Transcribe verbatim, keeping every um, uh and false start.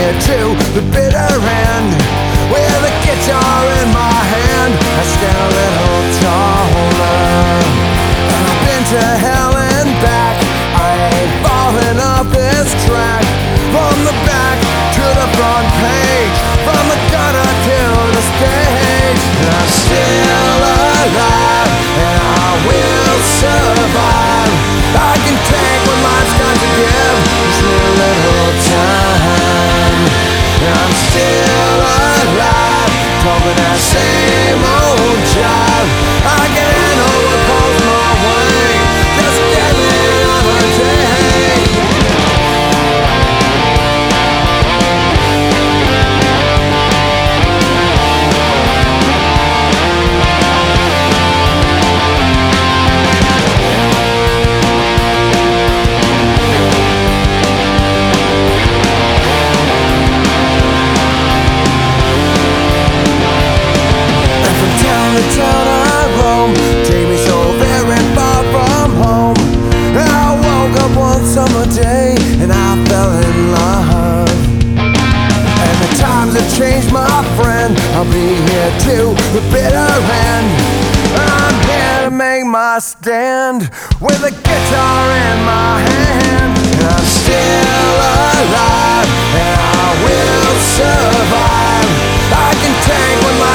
here to the bitter end. With a guitar in my hand, I stand a little taller. And I've been to hell and back, I ain't falling off this track. From the back to the front page, from the gutter to the stage. And I'm still alive, and I will survive. I can take what life's got to give, just a little time. And I'm still alive, talking that same old job. I can handle what comes my way, just give me another day. Town I roam, take me so very far from home. I woke up one summer day and I fell in love. And the times have changed, my friend, I'll be here to the bitter end. I'm here to make my stand, with a guitar in my hand. And I'm still alive, and I will survive. I can take what life